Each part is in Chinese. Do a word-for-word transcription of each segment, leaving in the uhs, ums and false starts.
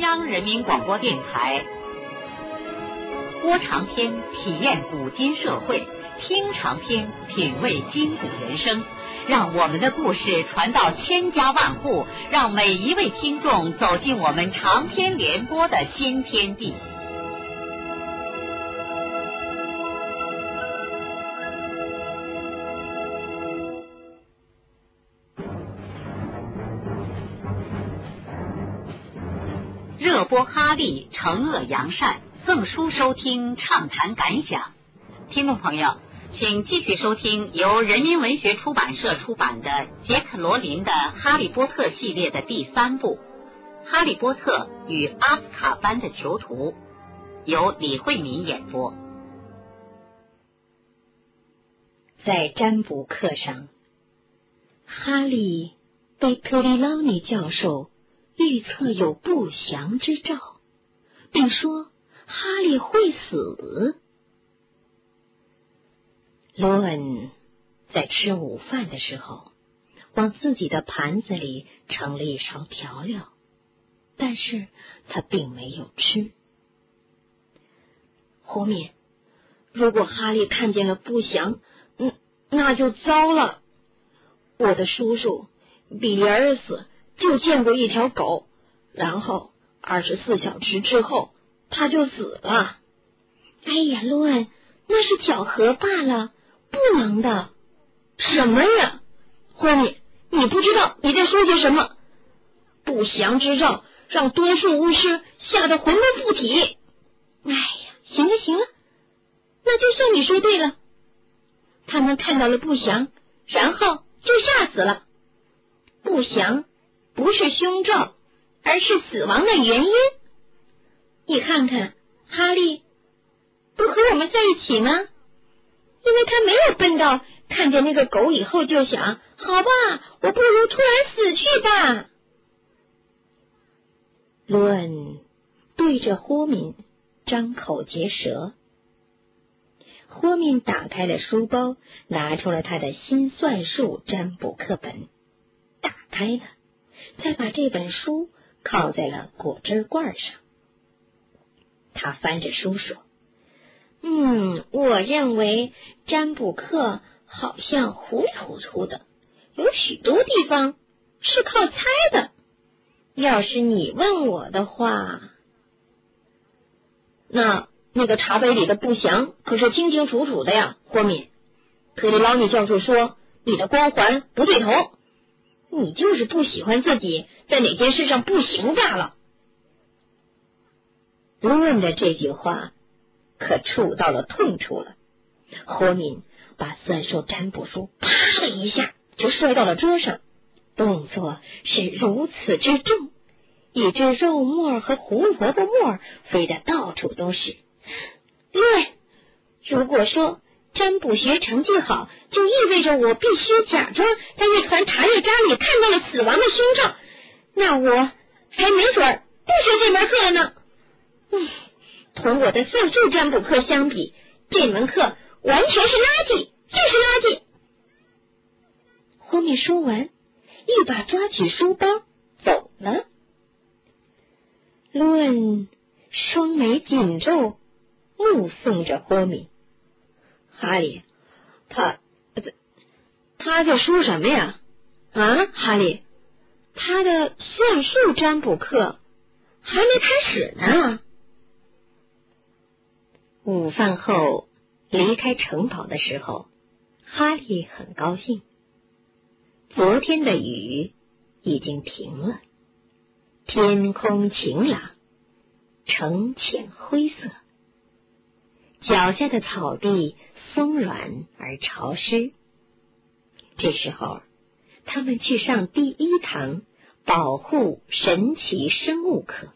央人民广播电台。播长篇体验古今社会，听长篇品味今古人生。让我们的故事传到千家万户，让每一位听众走进我们长篇联播的新天地。热播哈利，惩恶扬善，赠书收听，畅谈感想。听众朋友，请继续收听由人民文学出版社出版的杰克·罗琳的《哈利波特》系列的第三部《哈利波特与阿斯卡班的囚徒》，由李慧敏演播。 在占卜课上，哈利被特里劳尼教授预测有不祥之兆，并说哈利会死。罗恩在吃午饭的时候，往自己的盘子里盛了一勺调料，但是他并没有吃。后面，如果哈利看见了不祥，嗯，那就糟了。我的叔叔比利尔斯就见过一条狗，然后二十四小时之后他就死了。哎呀，罗恩，那是巧合罢了，不能的。什么呀？霍米，你不知道你在说些什么？不祥之兆让多数巫师吓得魂不附体。哎呀，行了行了，那就算你说对了。他们看到了不祥，然后就吓死了。不祥不是凶兆，而是死亡的原因。你看看，哈利不和我们在一起呢，因为他没有笨到看见那个狗以后就想，好吧，我不如突然死去吧。罗恩对着霍敏张口结舌。霍敏打开了书包，拿出了他的新算术占卜课本，打开了，再把这本书靠在了果汁罐上。他翻着书说，嗯，我认为占卜课好像糊里糊涂的，有许多地方是靠猜的。要是你问我的话，那那个茶杯里的不祥可是清清楚楚的呀，霍敏。特里劳尼教授说你的光环不对头，你就是不喜欢自己在哪件事上不行罢了。罗恩的这句话可触到了痛处了。霍敏把算术占卜书啪的一下就摔到了桌上，动作是如此之重，以致肉沫和胡萝卜沫飞得到处都是。对，如果说占卜学成绩好，就意味着我必须假装在一团茶叶渣里看到了死亡的凶兆，那我还没准儿不学这门课呢。嗯，同我的算术占卜课相比，这门课完全是垃圾，就是垃圾。霍米说完，一把抓起书包走了。罗恩双眉紧皱，目送着霍米。哈利，他他在说什么呀？啊，哈利，他的算术占卜课还没开始呢。午饭后离开城堡的时候，哈利很高兴。昨天的雨已经停了，天空晴朗，呈浅灰色，脚下的草地松软而潮湿。这时候，他们去上第一堂保护神奇生物课。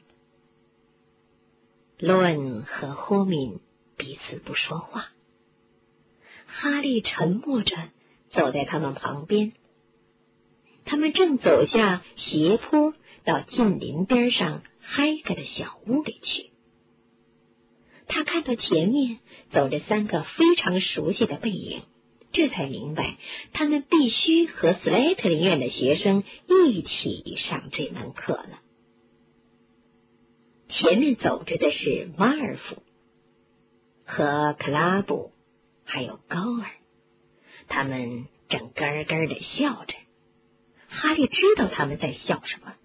罗恩和霍敏彼此不说话，哈利沉默着走在他们旁边。他们正走下斜坡到近邻边上嗨个的小屋里去。他看到前面走着三个非常熟悉的背影，这才明白他们必须和斯莱特林院的学生一起上这门课了。 前面走着的是马尔福和克拉布，还有高尔，他们正咯咯的笑着。哈利知道他们在笑什么。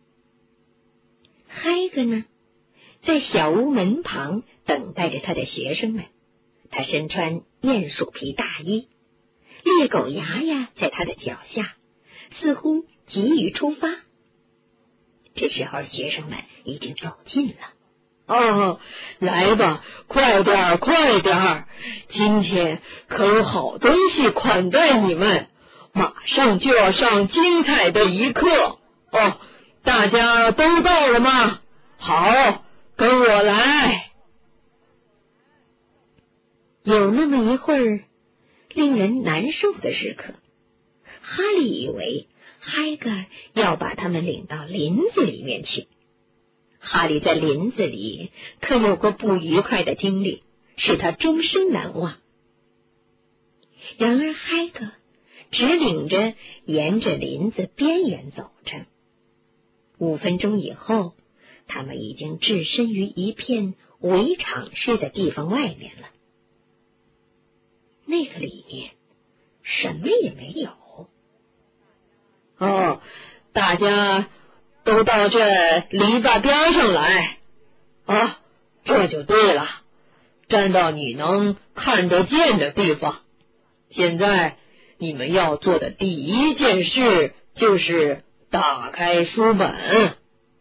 嗨格呢，在小屋门旁等待着他的学生们。他身穿鼹鼠皮大衣，猎狗牙牙在他的脚下，似乎急于出发。这时候学生们已经走近了。 哦，来吧，快点儿，快点儿！今天可有好东西款待你们，马上就要上精彩的一课哦！大家都到了吗？好，跟我来。 有那么一会儿，令人难受的时刻。哈利以为嗨格要把他们领到林子里面去。哈利在林子里可有过不愉快的经历，使他终生难忘。然而嗨格只领着沿着林子边缘走着。五分钟以后，他们已经置身于一片围场式的地方外面了。那个里面什么也没有。 哦，大家都到这篱笆边上来啊，这就对了，站到你能看得见的地方。现在你们要做的第一件事就是打开书本。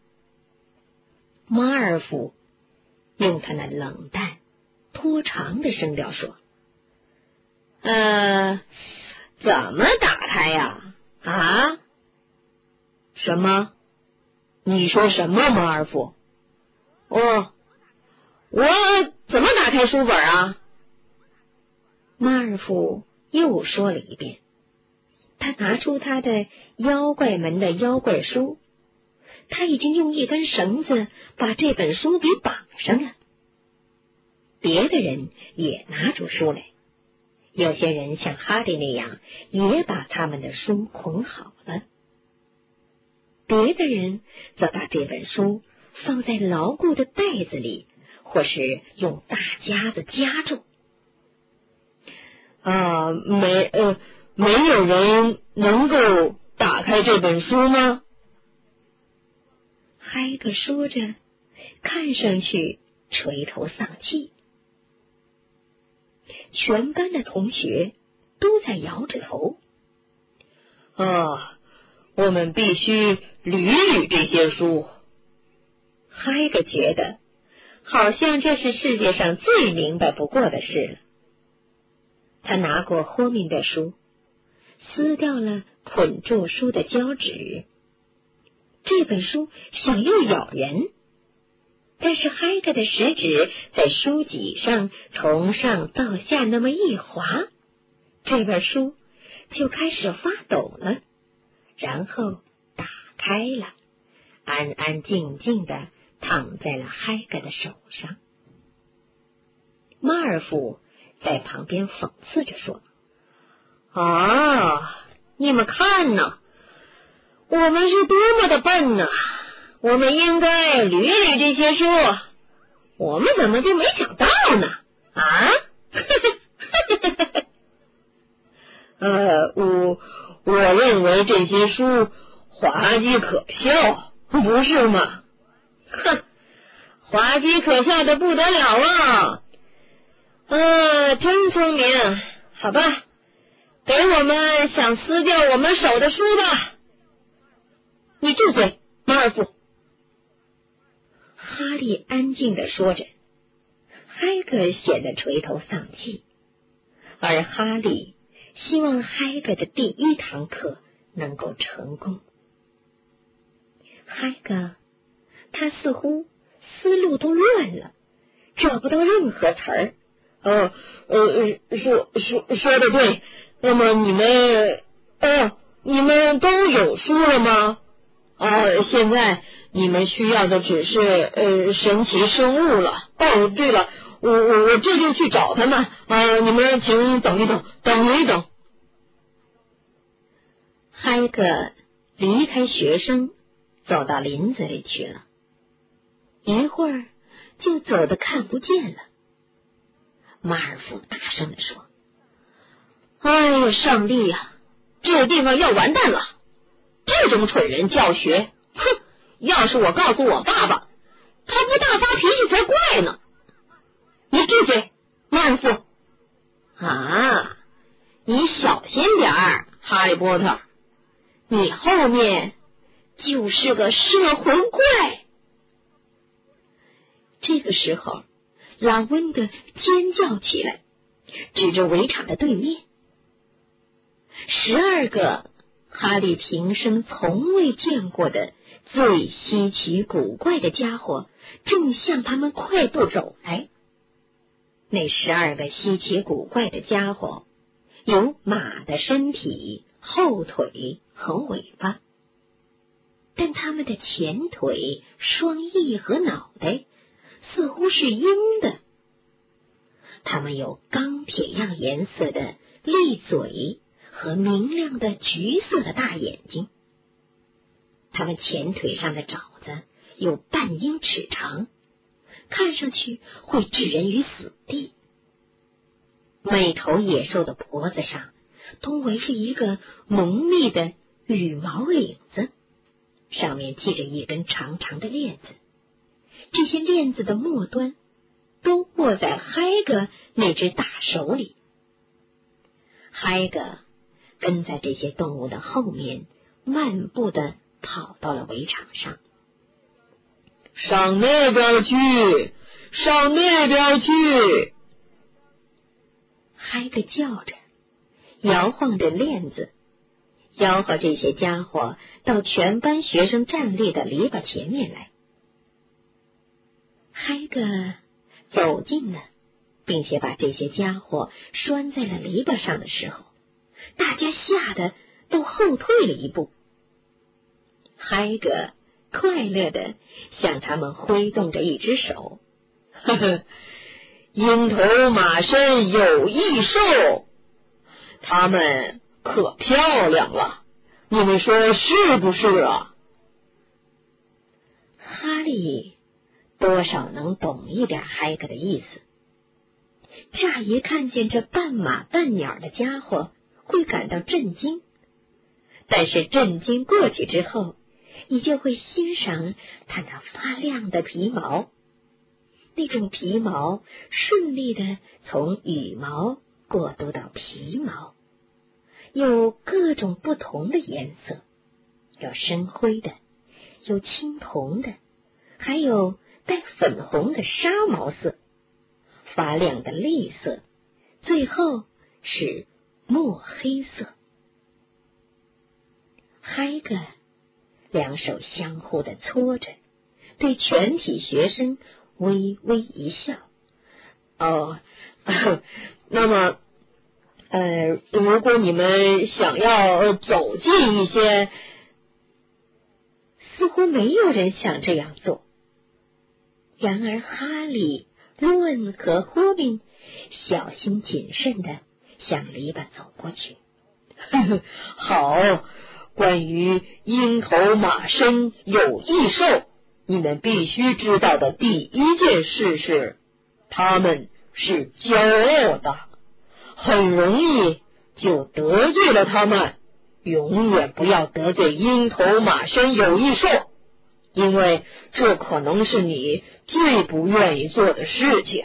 马尔福用他那冷淡拖长的声调说：呃，怎么打开呀？啊？ 什么？你说什么，马尔福？ 哦，我怎么打开书本啊？马尔福又说了一遍。他拿出他的妖怪门的妖怪书，他已经用一根绳子把这本书给绑上了。别的人也拿出书来，有些人像哈利那样，也把他们的书捆好了。别的人则把这本书放在牢固的袋子里，或是用大夹子夹住。 啊，没呃，没有人能够打开这本书吗？ 嗨格说着，看上去垂头丧气。全班的同学都在摇着头。 啊，我们必须捋捋这些书。 嗨格觉得好像这是世界上最明白不过的事了。他拿过霍明的书，撕掉了捆住书的胶纸。这本书想要咬人，但是嗨格的食指在书脊上从上到下那么一划，这本书就开始发抖了，然后打开了，安安静静的躺在了嗨格的手上。马尔福在旁边讽刺着说：啊，你们看呐，我们是多么的笨呐！我们应该捋捋这些书，我们怎么就没想到呢？啊？ 呃，我我认为这些书滑稽可笑，不是吗？ 哼，滑稽可笑的不得了啊！呃，真聪明，好吧，给我们想撕掉我们手的书吧。你住嘴，马尔福！哈利安静的说着，嗨格显得垂头丧气，而哈利希望嗨格的第一堂课能够成功。嗨格，他似乎思路都乱了，找不到任何词儿。 呃呃，说说说的对。那么你们，哦，你们都有书了吗？啊，现在你们需要的只是呃神奇生物了。哦，对了，我我我这就去找他们啊！你们请等一等，等一等。 嗨格离开学生，走到林子里去了。 一会儿就走得看不见了。马尔福大声地说：哎呀，上帝呀，这地方要完蛋了！这种蠢人教学，哼！要是我告诉我爸爸，他不大发脾气才怪呢。你闭嘴，马尔福！啊，你小心点儿，哈利波特，你后面就是个摄魂怪。这个时候，拉温德尖叫起来，指着围场的对面。十二个哈利平生从未见过的最稀奇古怪的家伙正向他们快步走来。那十二个稀奇古怪的家伙有马的身体、后腿和尾巴，但他们的前腿、双翼和脑袋似乎是鹰的。他们有钢铁样颜色的利嘴和明亮的橘色的大眼睛，他们前腿上的爪子有半英尺长，看上去会置人于死地。每头野兽的脖子上都围着一个浓密的羽毛领子，上面系着一根长长的链子，这些链子的末端都握在嗨格那只大手里。嗨格跟在这些动物的后面，漫步地跑到了围场上。 上那边去，上那边去！ 嗨格叫着，摇晃着链子，吆喝这些家伙到全班学生站立的篱笆前面来。嗨格走近了，并且把这些家伙拴在了篱笆上的时候，大家吓得都后退了一步。嗨格快乐地向他们挥动着一只手， 呵呵，鹰头马身有翼兽，他们可漂亮了，你们说是不是啊？ 哈利多少能懂一点嗨格的意思。乍一看见这半马半鸟的家伙，会感到震惊，但是震惊过去之后，你就会欣赏它那发亮的皮毛。那种皮毛顺利的从羽毛过渡到皮毛，有各种不同的颜色，有深灰的，有青铜的，还有带粉红的纱毛色，发亮的栗色，最后是墨黑色。嗨格两手相互的搓着，对全体学生微微一笑。 哦，那么呃，如果你们想要走近一些， 似乎没有人想这样做。然而哈利、罗恩和霍宾小心谨慎地向篱笆走过去。 好，关于鹰头马身有翼兽，你们必须知道的第一件事是，他们是骄傲的，很容易就得罪了他们。永远不要得罪鹰头马身有翼兽，因为这可能是你最不愿意做的事情。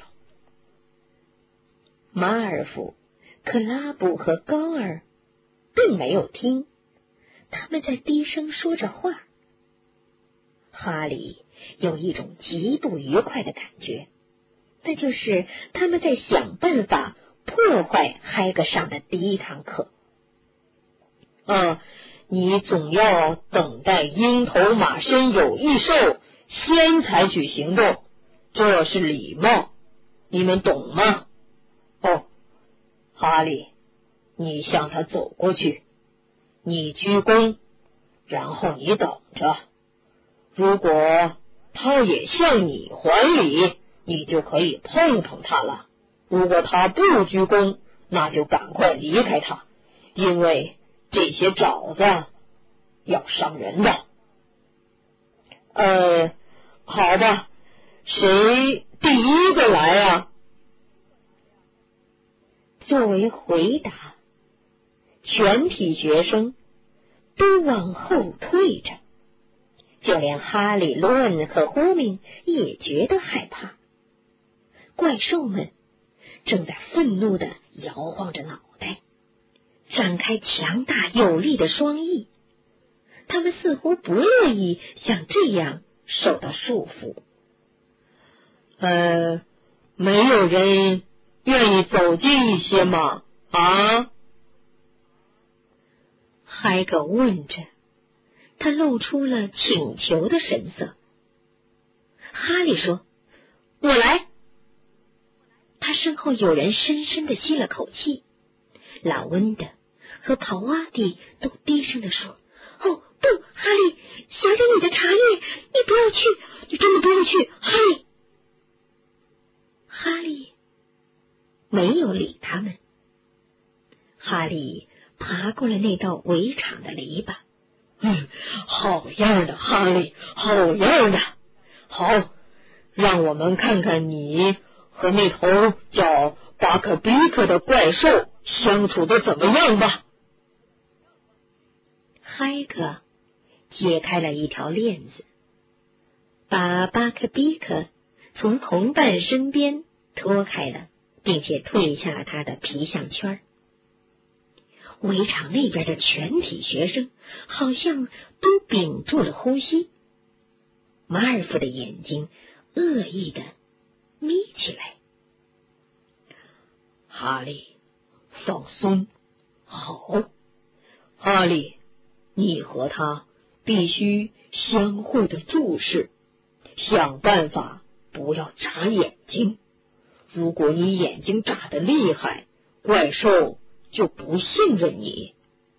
马尔福、克拉布和高尔并没有听，他们在低声说着话。哈利有一种极不愉快的感觉，那就是他们在想办法破坏嗨格上的第一堂课。 啊，你总要等待鹰头马身有翼兽先采取行动，这是礼貌，你们懂吗？哦，哈利，你向他走过去，你鞠躬，然后你等着。如果他也向你还礼，你就可以碰碰他了。如果他不鞠躬，那就赶快离开他，因为这些爪子要伤人的。呃，好吧， 谁第一个来啊？ 作为回答，全体学生都往后退着，就连哈利、罗恩和霍明也觉得害怕。怪兽们正在愤怒地摇晃着脑袋，展开强大有力的双翼，他们似乎不乐意像这样受到束缚。 呃，没有人愿意走近一些吗？啊？ 海格问着，他露出了请求的神色。哈利说：“我来。”他身后有人深深地吸了口气，老温的和陶阿蒂都低声地说：“哦，不，哈利，想想你的茶叶，你不要去，你真的不要去，哈利。”哈利没有理他们。哈利爬过了那道围场的篱笆。 嗯，好样的，哈利，好样的！好，让我们看看你和那头叫巴克比克的怪兽相处的怎么样吧。 嗨格解开了一条链子，把巴克比克从同伴身边脱开了，并且褪下了他的皮项圈。围场那边的全体学生好像都屏住了呼吸，马尔福的眼睛恶意的眯起来。 哈利，放松，好，哈利，你和他必须相互的注视，想办法不要眨眼睛。如果你眼睛眨得厉害，怪兽就不信任你。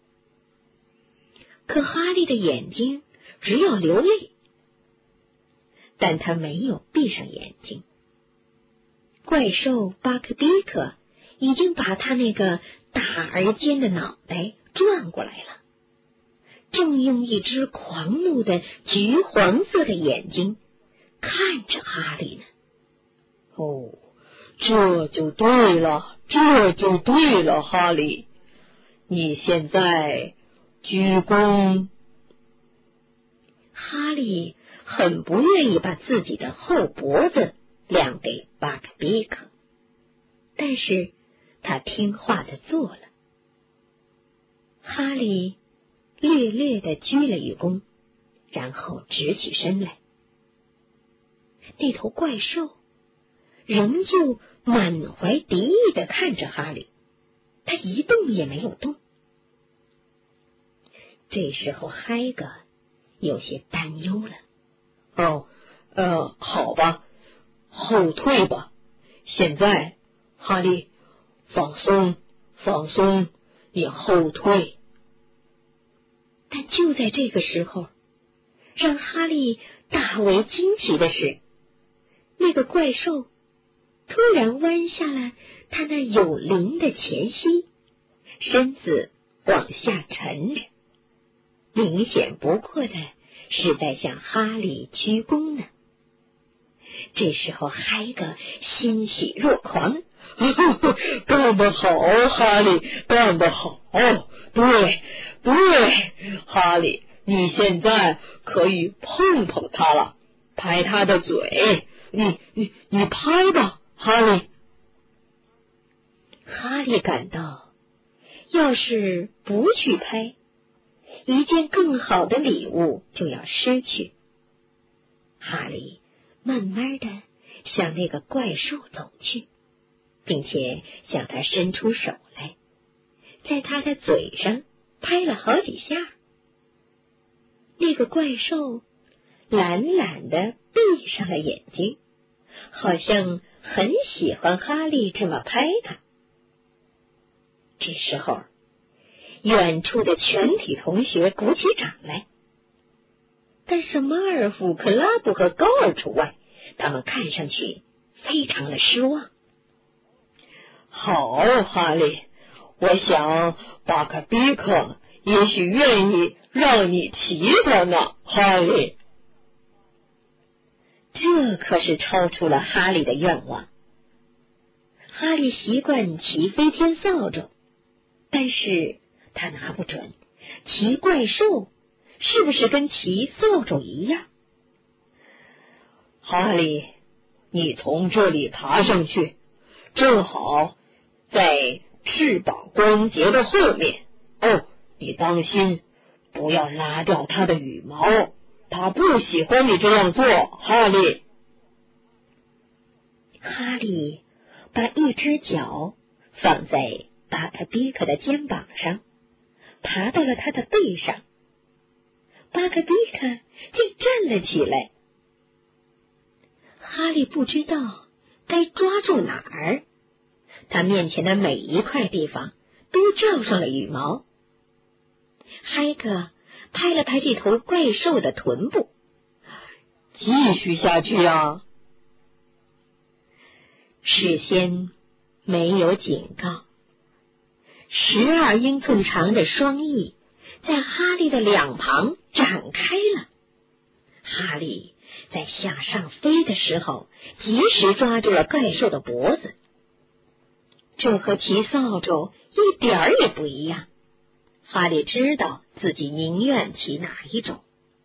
可哈利的眼睛只有流泪，但他没有闭上眼睛。怪兽巴克比克已经把他那个大而尖的脑袋转过来了，正用一只狂怒的橘黄色的眼睛看着哈利呢。 哦，这就对了，这就对了，哈利，你现在鞠躬。 哈利很不愿意把自己的后脖子亮给巴克比克，但是他听话的做了。哈利略略的鞠了一躬，然后直起身来。那头怪兽仍旧满怀敌意的看着哈利，他一动也没有动。这时候嗨格有些担忧了。 哦，呃，好吧，后退吧。现在，哈利，放松，放松，你后退。 但就在这个时候，让哈利大为惊奇的是，那个怪兽突然弯下了他那有鳞的前膝，身子往下沉着，明显不过的是在向哈利鞠躬呢。这时候嗨格欣喜若狂， 干得好，哈利，干得好，对对，哈利，你现在可以碰碰他了，拍他的嘴，你你你拍吧，哈利。 哈利感到，要是不去拍，一件更好的礼物就要失去。哈利慢慢的向那个怪兽走去，并且向他伸出手来，在他的嘴上拍了好几下。那个怪兽懒懒的闭上了眼睛，好像很喜欢哈利这么拍他。这时候，远处的全体同学鼓起掌来，但是马尔福、克拉布和高尔除外，他们看上去非常的失望。 好，哈利，我想巴克比克也许愿意让你骑他呢，哈利。 这可是超出了哈利的愿望。哈利习惯骑飞天扫帚，但是他拿不准骑怪兽是不是跟骑扫帚一样。 哈利，你从这里爬上去，正好在翅膀关节的后面。哦，你当心，不要拉掉它的羽毛，它不喜欢你这样做，哈利。 哈利把一只脚放在巴克比克的肩膀上，爬到了他的背上。巴克比克竟站了起来。哈利不知道该抓住哪儿，他面前的每一块地方都罩上了羽毛。嗨格拍了拍这头怪兽的臀部， 继续下去啊！ 事先没有警告，十二英寸长的双翼在哈利的两旁展开了。哈利在向上飞的时候，及时抓住了怪兽的脖子。这和骑扫帚一点儿也不一样。哈利知道自己宁愿骑哪一种。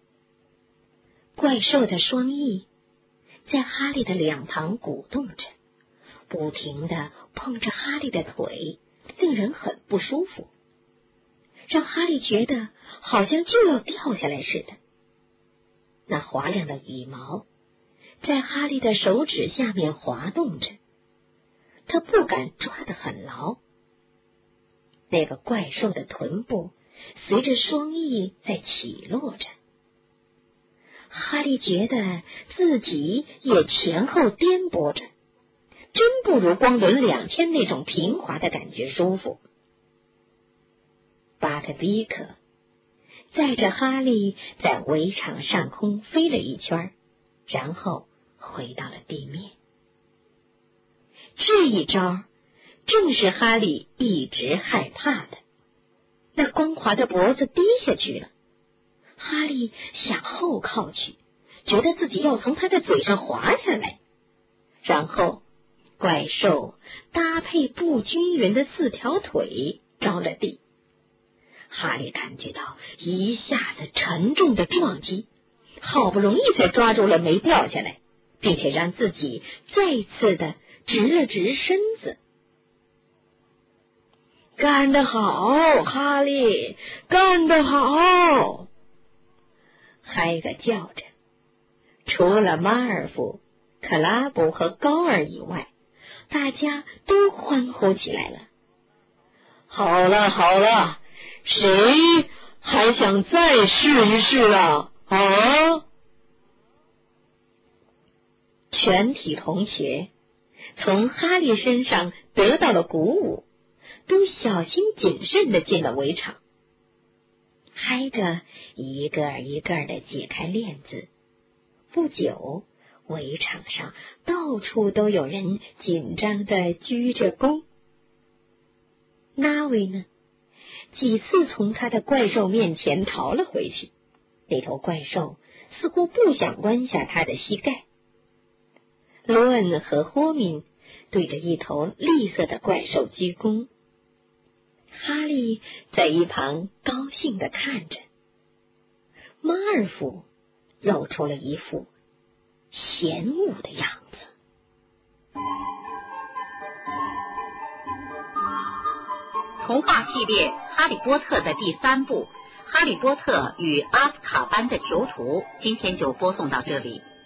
怪兽的双翼在哈利的两旁鼓动着，不停地碰着哈利的腿，令人很不舒服，让哈利觉得好像就要掉下来似的。那滑亮的羽毛在哈利的手指下面滑动着，他不敢抓得很牢。那个怪兽的臀部随着双翼在起落着，哈利觉得自己也前后颠簸着，真不如光轮两天那种平滑的感觉舒服。巴特比克载着哈利在围场上空飞了一圈，然后回到了地面。这一招正是哈利一直害怕的。那光滑的脖子低下去了，哈利向后靠去，觉得自己要从他的嘴上滑下来。然后怪兽搭配不均匀的四条腿着了地。哈利感觉到一下子沉重的撞击，好不容易才抓住了没掉下来，并且让自己再次的直了直身子。 干得好，哈利，干得好！ 嗨个叫着，除了马尔福、克拉布和高尔以外，大家都欢呼起来了。 好了好了，谁还想再试一试啊？啊！ 全体同学从哈利身上得到了鼓舞，都小心谨慎地进了围场。嗨着一个一个地解开链子，不久围场上到处都有人紧张地鞠着躬。纳维呢，几次从他的怪兽面前逃了回去，那头怪兽似乎不想弯下他的膝盖。罗恩和霍敏对着一头绿色的怪兽鞠躬，哈利在一旁高兴地看着。马尔福露出了一副嫌恶的样子。 童话系列《哈利波特》的第三部《哈利波特与阿斯卡班的囚徒》，今天就播送到这里。